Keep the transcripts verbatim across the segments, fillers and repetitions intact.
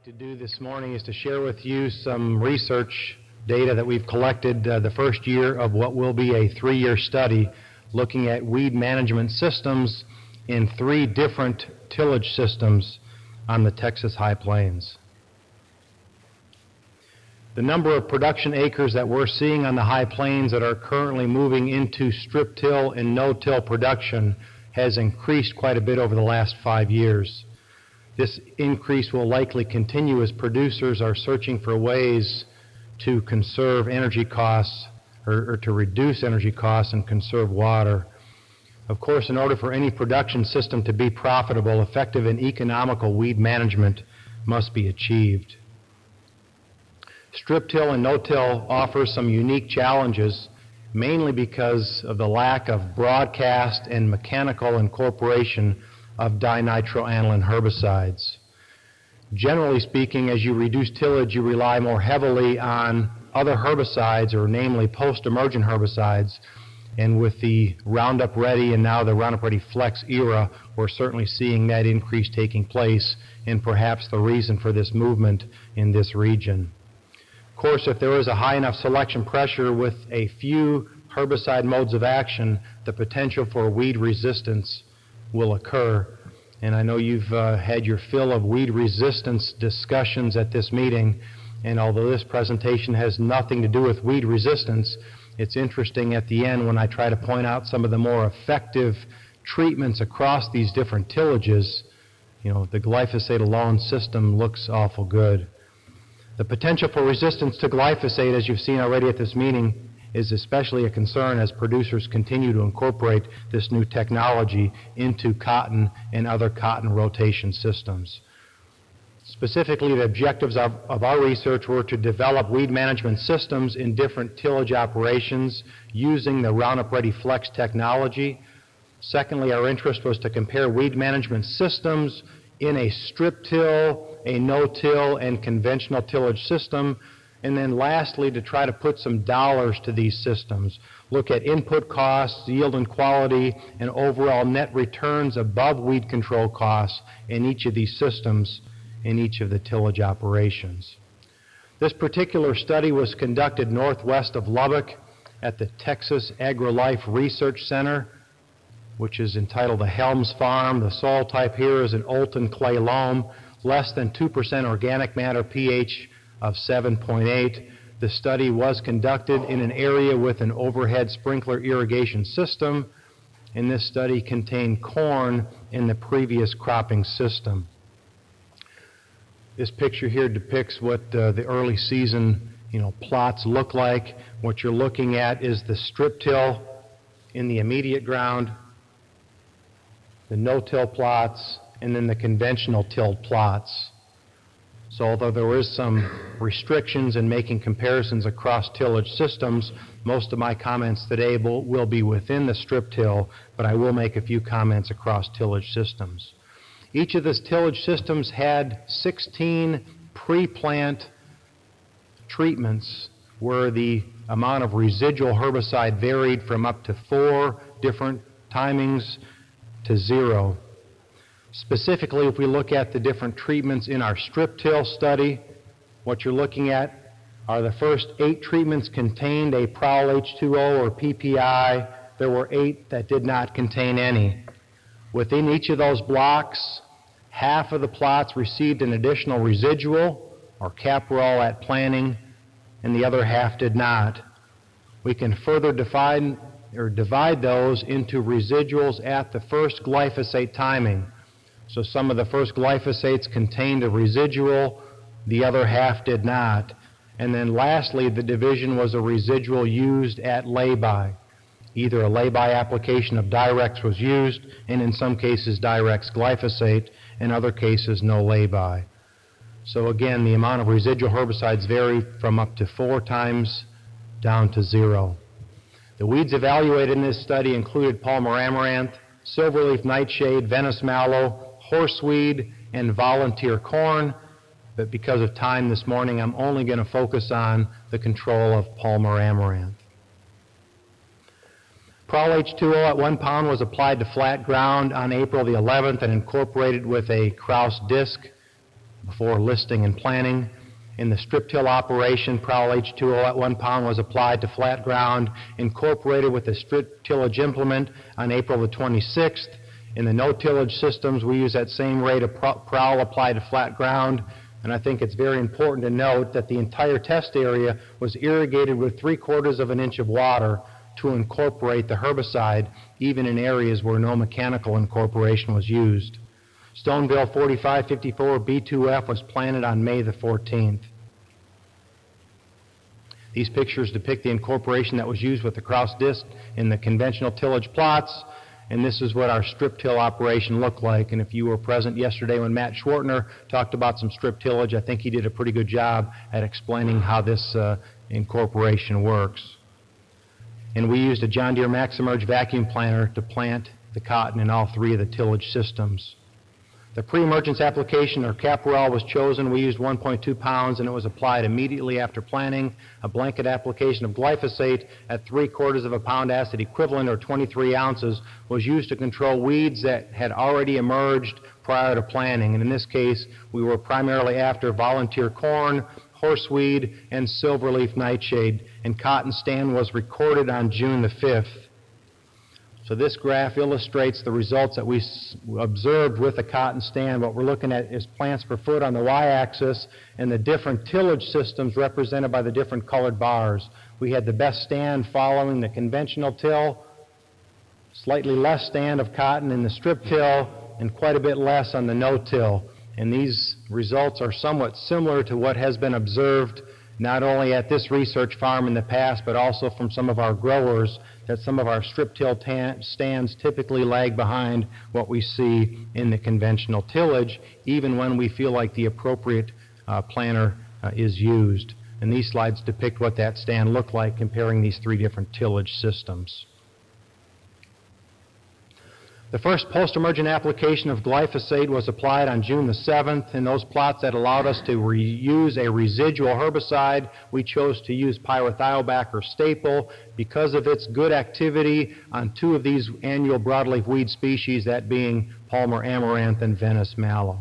to do this morning is to share with you some research data that we've collected uh, the first year of what will be a three-year study looking at weed management systems in three different tillage systems on the Texas High Plains. The number of production acres that we're seeing on the High Plains that are currently moving into strip till and no-till production has increased quite a bit over the last five years. This increase will likely continue as producers are searching for ways to conserve energy costs or, or to reduce energy costs and conserve water. Of course, in order for any production system to be profitable, effective and economical weed management must be achieved. Strip till and no-till offers some unique challenges, mainly because of the lack of broadcast and mechanical incorporation of dinitroaniline herbicides. Generally speaking, as you reduce tillage, you rely more heavily on other herbicides, or namely post-emergent herbicides, and with the Roundup Ready and now the Roundup Ready Flex era, we're certainly seeing that increase taking place, and perhaps the reason for this movement in this region. Of course, if there is a high enough selection pressure with a few herbicide modes of action, the potential for weed resistance will occur. And I know you've uh, had your fill of weed resistance discussions at this meeting, and although this presentation has nothing to do with weed resistance, it's interesting at the end when I try to point out some of the more effective treatments across these different tillages. You know, the glyphosate alone system looks awful good. The potential for resistance to glyphosate, as you've seen already at this meeting, is especially a concern as producers continue to incorporate this new technology into cotton and other cotton rotation systems. Specifically, the objectives of, of our research were to develop weed management systems in different tillage operations using the Roundup Ready Flex technology. Secondly, our interest was to compare weed management systems in a strip till, a no-till, and conventional tillage system. And then lastly, to try to put some dollars to these systems, look at input costs, yield and quality, and overall net returns above weed control costs in each of these systems in each of the tillage operations. This particular study was conducted northwest of Lubbock at the Texas AgriLife Research Center, which is entitled the Helms Farm. The soil type here is an Olton clay loam, less than two percent organic matter pH of seven point eight. The study was conducted in an area with an overhead sprinkler irrigation system, and this study contained corn in the previous cropping system. This picture here depicts what uh, the early season you know, plots look like. What you're looking at is the strip till in the immediate ground, the no-till plots, and then the conventional tilled plots. So although there is some restrictions in making comparisons across tillage systems, most of my comments today will, will be within the strip till, but I will make a few comments across tillage systems. Each of these tillage systems had sixteen pre-plant treatments where the amount of residual herbicide varied from up to four different timings to zero. Specifically, if we look at the different treatments in our strip till study, what you're looking at are the first eight treatments contained a Prowl H two O or P P I. There were eight that did not contain any. Within each of those blocks, half of the plots received an additional residual or caprol at planting, and the other half did not. We can further define or divide those into residuals at the first glyphosate timing. So some of the first glyphosates contained a residual, the other half did not. And then lastly, the division was a residual used at lay-by. Either a lay-by application of Direx was used, and in some cases Direx glyphosate, in other cases no lay-by. So again, the amount of residual herbicides vary from up to four times down to zero. The weeds evaluated in this study included Palmer amaranth, silverleaf nightshade, Venice mallow, horseweed, and volunteer corn, but because of time this morning, I'm only going to focus on the control of Palmer amaranth. Prowl H two O at one pound was applied to flat ground on April the eleventh and incorporated with a Kraus disc before listing and planting. In the strip till operation, Prowl H two O at one pound was applied to flat ground, incorporated with the strip tillage implement on April the twenty-sixth. In the no-tillage systems, we use that same rate of Prowl applied to flat ground. And I think it's very important to note that the entire test area was irrigated with three-quarters of an inch of water to incorporate the herbicide, even in areas where no mechanical incorporation was used. Stoneville forty-five fifty-four B two F was planted on May the fourteenth. These pictures depict the incorporation that was used with the Kraus disc in the conventional tillage plots, and this is what our strip till operation looked like. And if you were present yesterday when Matt Schwartner talked about some strip tillage, I think he did a pretty good job at explaining how this uh, incorporation works. And we used a John Deere MaxImerge vacuum planter to plant the cotton in all three of the tillage systems. The pre-emergence application, or Caparol, was chosen. We used one point two pounds, and it was applied immediately after planting. A blanket application of glyphosate at three-quarters of a pound acid equivalent, or twenty-three ounces, was used to control weeds that had already emerged prior to planting. And in this case, we were primarily after volunteer corn, horseweed, and silverleaf nightshade. And cotton stand was recorded on June the fifth. So this graph illustrates the results that we observed with the cotton stand. What we're looking at is plants per foot on the y-axis and the different tillage systems represented by the different colored bars. We had the best stand following the conventional till, slightly less stand of cotton in the strip till, and quite a bit less on the no-till. And these results are somewhat similar to what has been observed not only at this research farm in the past, but also from some of our growers, that some of our strip till stands typically lag behind what we see in the conventional tillage, even when we feel like the appropriate uh, planter uh, is used. And these slides depict what that stand looked like comparing these three different tillage systems. The first post-emergent application of glyphosate was applied on June the seventh. In those plots that allowed us to reuse a residual herbicide, we chose to use pyrethiobac or staple because of its good activity on two of these annual broadleaf weed species, that being Palmer amaranth and Venice mallow.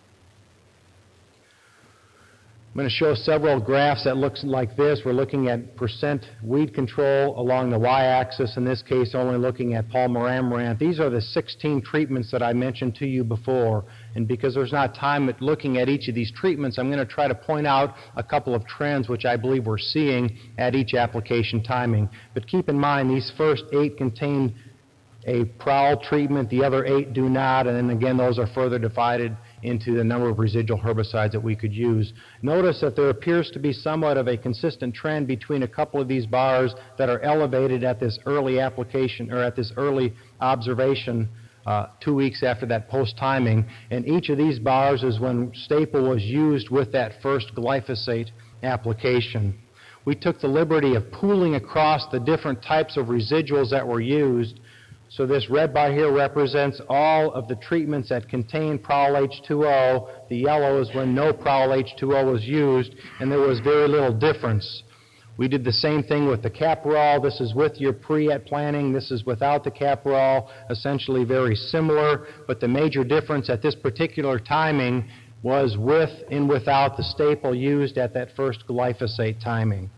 I'm going to show several graphs that look like this. We're looking at percent weed control along the y-axis, in this case only looking at Palmer amaranth. These are the sixteen treatments that I mentioned to you before, and because there's not time at looking at each of these treatments, I'm going to try to point out a couple of trends which I believe we're seeing at each application timing. But keep in mind, these first eight contain a Prowl treatment, the other eight do not, and then again those are further divided into the number of residual herbicides that we could use. Notice that there appears to be somewhat of a consistent trend between a couple of these bars that are elevated at this early application, or at this early observation uh, two weeks after that post-timing, and each of these bars is when staple was used with that first glyphosate application. We took the liberty of pooling across the different types of residuals that were used. So this red bar here represents all of the treatments that contain Prowl H two O. The yellow is when no Prowl H two O was used, and there was very little difference. We did the same thing with the Caparol. This is with your pre-at planting. This is without the Caparol, essentially very similar, but the major difference at this particular timing was with and without the staple used at that first glyphosate timing.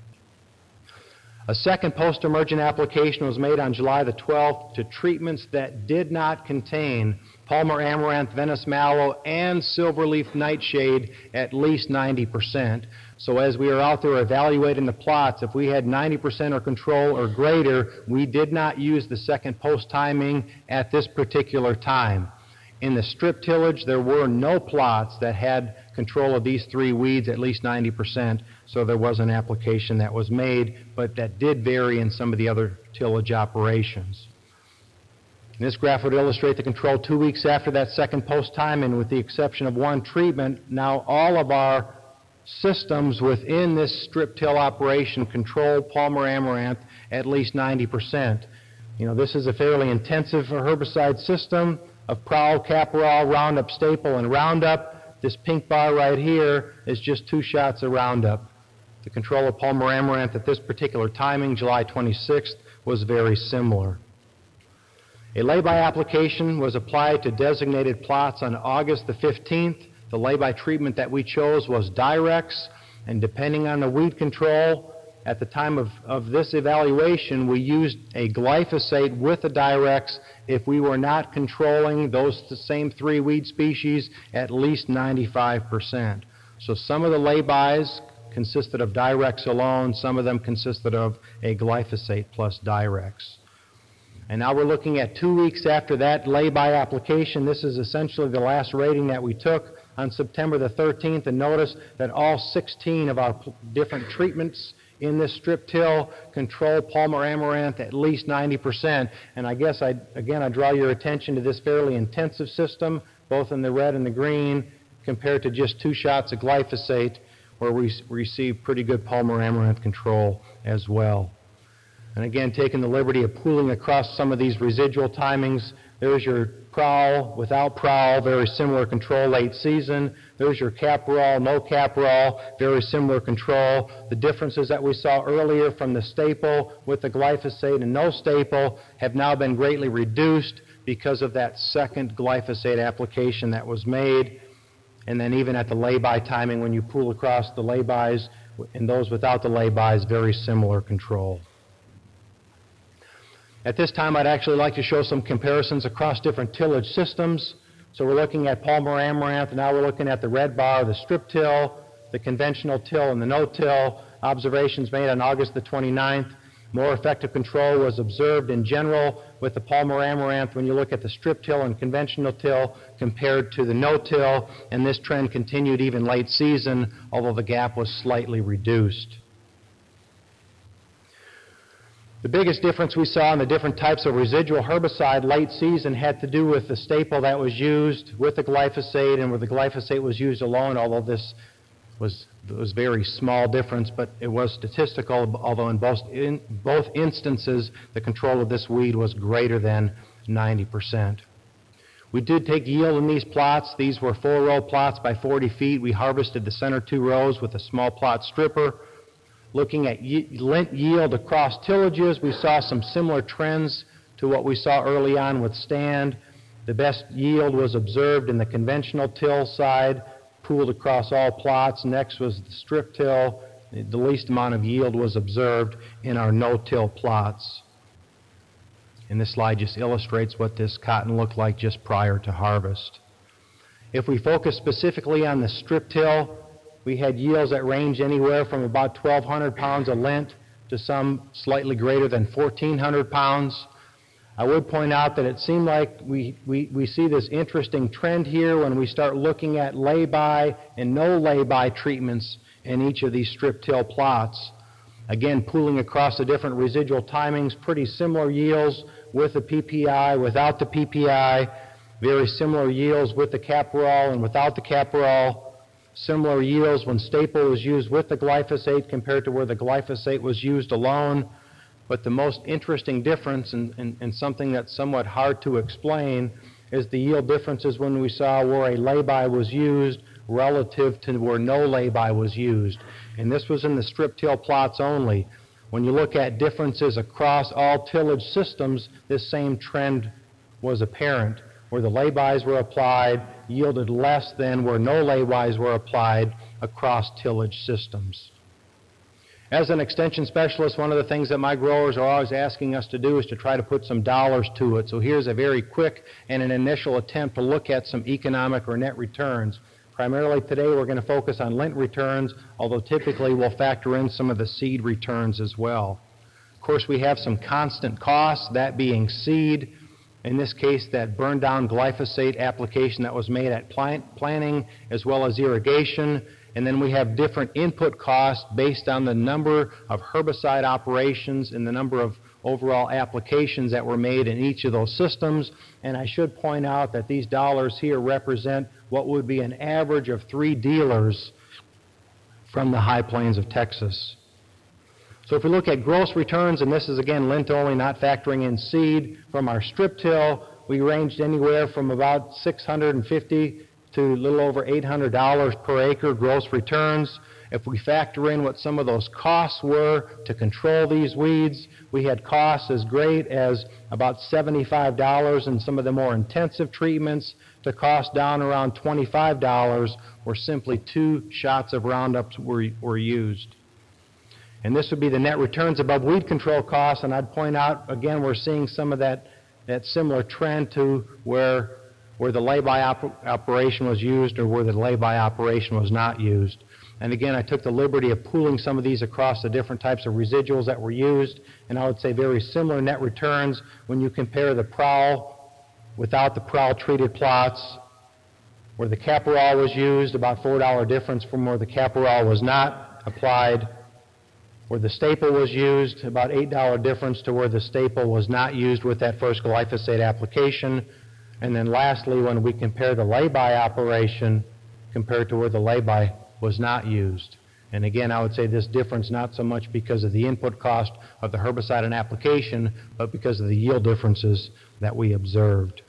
A second post-emergent application was made on July the twelfth to treatments that did not contain Palmer amaranth, Venice mallow, and silverleaf nightshade at least ninety percent. So as we are out there evaluating the plots, if we had ninety percent or control or greater, we did not use the second post-timing at this particular time. In the strip tillage, there were no plots that had control of these three weeds at least ninety percent, so there was an application that was made, but that did vary in some of the other tillage operations. And this graph would illustrate the control two weeks after that second post-time, and with the exception of one treatment, now all of our systems within this strip till operation control Palmer amaranth at least ninety percent. You know, this is a fairly intensive herbicide system of Prowl, Caparol, Roundup, Staple, and Roundup. This pink bar right here is just two shots of Roundup. The control of Palmer amaranth at this particular timing, July twenty-sixth, was very similar. A lay-by application was applied to designated plots on August the fifteenth. The lay-by treatment that we chose was Direx, and depending on the weed control, at the time of, of this evaluation, we used a glyphosate with a Direx if we were not controlling those the same three weed species at least ninety-five percent. So some of the lay-bys consisted of Direx alone, some of them consisted of a glyphosate plus Direx. And now we're looking at two weeks after that lay-by application. This is essentially the last rating that we took on September the thirteenth, and notice that all sixteen of our different treatments in this strip till control Palmer amaranth at least ninety percent. And I guess, I, again, I draw your attention to this fairly intensive system, both in the red and the green, compared to just two shots of glyphosate, where we receive pretty good Palmer amaranth control as well. And again, taking the liberty of pooling across some of these residual timings, there's your prowl without prowl, very similar control late season. There's your caparol, no caparol, very similar control. The differences that we saw earlier from the staple with the glyphosate and no staple have now been greatly reduced because of that second glyphosate application that was made. And then even at the lay-by timing, when you pool across the lay-bys and those without the lay-bys, very similar control. At this time, I'd actually like to show some comparisons across different tillage systems. So we're looking at Palmer amaranth, and now we're looking at the red bar, the strip till, the conventional till, and the no-till. Observations made on August the twenty-ninth. More effective control was observed in general with the Palmer amaranth when you look at the strip till and conventional till compared to the no-till, and this trend continued even late season, although the gap was slightly reduced. The biggest difference we saw in the different types of residual herbicide late season had to do with the staple that was used with the glyphosate and where the glyphosate was used alone, although this was, was very small difference, but it was statistical, although in both, in both instances the control of this weed was greater than ninety percent. We did take yield in these plots. These were four-row plots by forty feet. We harvested the center two rows with a small plot stripper. Looking at lint yield across tillages, we saw some similar trends to what we saw early on with stand. The best yield was observed in the conventional till side, pooled across all plots. Next was the strip till. The least amount of yield was observed in our no-till plots. And this slide just illustrates what this cotton looked like just prior to harvest. If we focus specifically on the strip till, we had yields that ranged anywhere from about twelve hundred pounds of lint to some slightly greater than fourteen hundred pounds. I would point out that it seemed like we, we, we see this interesting trend here when we start looking at lay-by and no lay-by treatments in each of these strip till plots. Again, pooling across the different residual timings, pretty similar yields with the P P I, without the P P I, very similar yields with the caparol and without the caparol. Similar yields when staple was used with the glyphosate compared to where the glyphosate was used alone. But the most interesting difference, and, and, and something that's somewhat hard to explain, is the yield differences when we saw where a lay-by was used relative to where no lay-by was used. And this was in the strip till plots only. When you look at differences across all tillage systems, this same trend was apparent. Where the lay-bys were applied yielded less than where no lay-bys were applied across tillage systems. As an extension specialist, one of the things that my growers are always asking us to do is to try to put some dollars to it. So here's a very quick and an initial attempt to look at some economic or net returns. Primarily today we're going to focus on lint returns, although typically we'll factor in some of the seed returns as well. Of course, we have some constant costs, that being seed. In this case, that burned down glyphosate application that was made at plant planting as well as irrigation. And then we have different input costs based on the number of herbicide operations and the number of overall applications that were made in each of those systems. And I should point out that these dollars here represent what would be an average of three dealers from the high plains of Texas. So if we look at gross returns, and this is again lint only, not factoring in seed, from our strip till, we ranged anywhere from about six hundred fifty dollars to a little over eight hundred dollars per acre gross returns. If we factor in what some of those costs were to control these weeds, we had costs as great as about seventy-five dollars in some of the more intensive treatments to cost down around twenty-five dollars, where simply two shots of Roundup were, were used. And this would be the net returns above weed control costs, and I'd point out, again, we're seeing some of that, that similar trend to where, where the lay-by op operation was used or where the lay-by operation was not used. And again, I took the liberty of pooling some of these across the different types of residuals that were used, and I would say very similar net returns when you compare the prowl without the prowl-treated plots, where the Caparol was used, about four dollar difference from where the Caparol was not applied. Where the staple was used, about eight dollar difference to where the staple was not used with that first glyphosate application. And then lastly, when we compare the lay-by operation compared to where the lay-by was not used. And again, I would say this difference not so much because of the input cost of the herbicide and application, but because of the yield differences that we observed.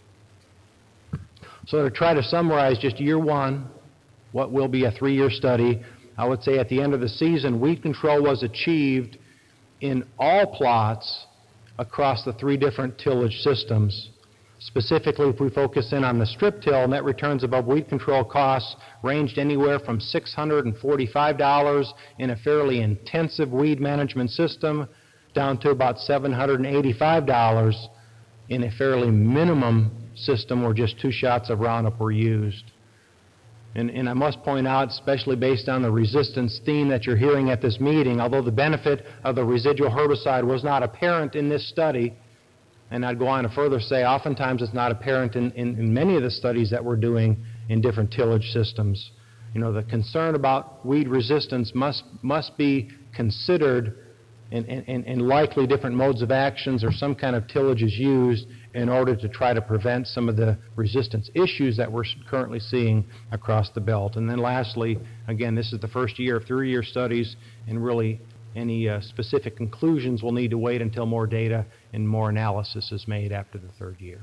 So to try to summarize just year one, what will be a three-year study, I would say at the end of the season, weed control was achieved in all plots across the three different tillage systems. Specifically, if we focus in on the strip till, net returns above weed control costs ranged anywhere from six hundred forty-five dollars in a fairly intensive weed management system down to about seven hundred eighty-five dollars in a fairly minimum system where just two shots of Roundup were used. And, and I must point out, especially based on the resistance theme that you're hearing at this meeting, although the benefit of the residual herbicide was not apparent in this study, and I'd go on to further say oftentimes it's not apparent in, in, in many of the studies that we're doing in different tillage systems. You know, the concern about weed resistance must, must be considered and, and, and likely different modes of actions or some kind of tillage is used in order to try to prevent some of the resistance issues that we're currently seeing across the belt. And then lastly, again, this is the first year of three-year studies, and really any uh, specific conclusions will need to wait until more data and more analysis is made after the third year.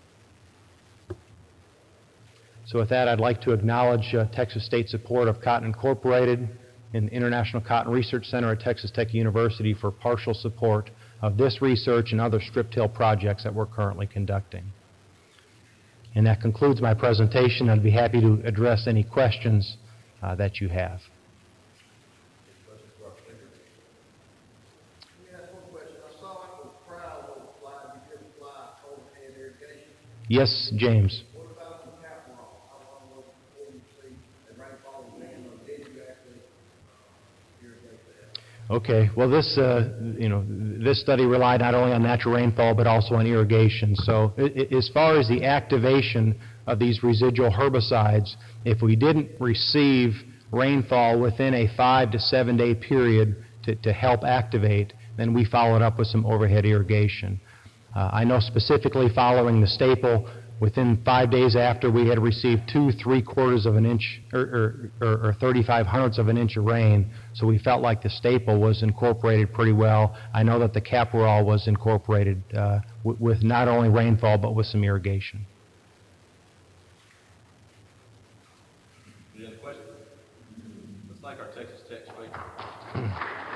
So with that, I'd like to acknowledge uh, Texas State support of Cotton Incorporated and the International Cotton Research Center at Texas Tech University for partial support of this research and other strip till projects that we're currently conducting. And that concludes my presentation. I'd be happy to address any questions uh, that you have. Yes, James. What about the Caparol? How long was it before you see the rainfall again, or did you actually uh, irrigate that? Okay. Well, this uh, you know this study relied not only on natural rainfall but also on irrigation. So, it, as far as the activation of these residual herbicides, if we didn't receive rainfall within a five to seven day period to, to help activate, then we followed up with some overhead irrigation. Uh, I know specifically following the staple, within five days after we had received two three quarters of an inch or, or, or thirty-five hundredths of an inch of rain, so we felt like the staple was incorporated pretty well. I know that the Caparol was incorporated uh, with not only rainfall but with some irrigation. Any other questions? Let's thank our Texas Tech speaker.